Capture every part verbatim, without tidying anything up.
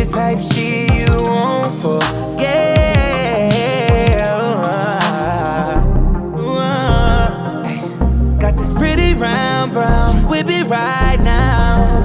type shit you won't forget. Got this pretty round brown, she with me right now.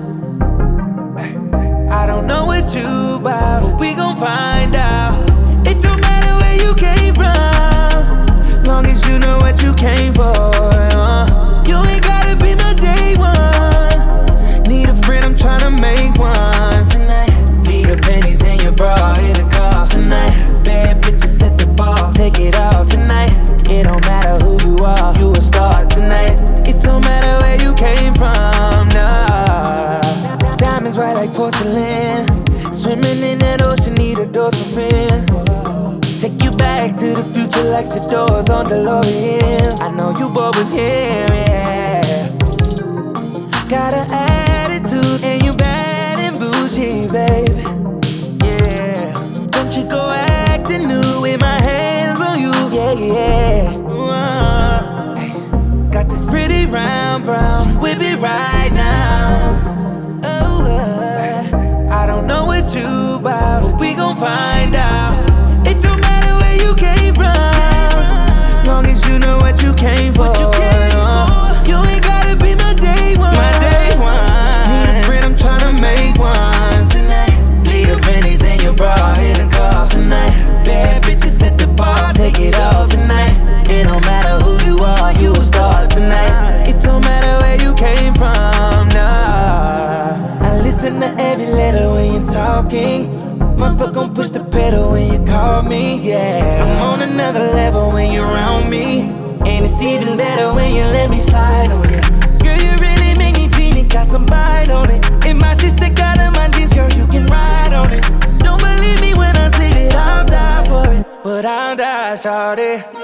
I don't know what you about, but we gon' find out. It don't matter where you came from, long as you know what you came for. uh. You ain't gotta be my day one. Need a friend, I'm tryna make one tonight. Leave your panties and your bra in the car tonight. Bad bitches at the bar, take it all tonight. It don't matter who you are, you a star tonight. It don't matter where you came from, nah. Diamonds white like porcelain, swimming in that ocean, need a dorsal fin. Take you back to the future like the doors on DeLorean. I know you bored with him, yeah. Got an attitude and you bad and bougie, baby. Yeah. Don't you go acting new with my hands on you, yeah, yeah. Uh, got this pretty round brown, she with me right now. Oh, uh, I don't know what you about, but we gon' find out. It don't matter where you came from, long as you know what you came for. uh, You ain't gotta be my day one. My day one. Need a friend, I'm tryna make one tonight. Leave your panties and your bra in the car tonight. Bad bitches at the bar, take it all tonight. It don't matter who you are, you a star tonight. It don't matter where you came from, nah. I listen to every letter when you're talking. Motherfucker gon' push the pedal when you call me, yeah. I'm on another level when you're around me, and it's even better when you let me slide on you. Girl, you really make me feel it, got some bite on it. If my shit stick out of my jeans, girl, you can ride on it. Don't believe me when I say that I'll die for it, but I'll die, shawty.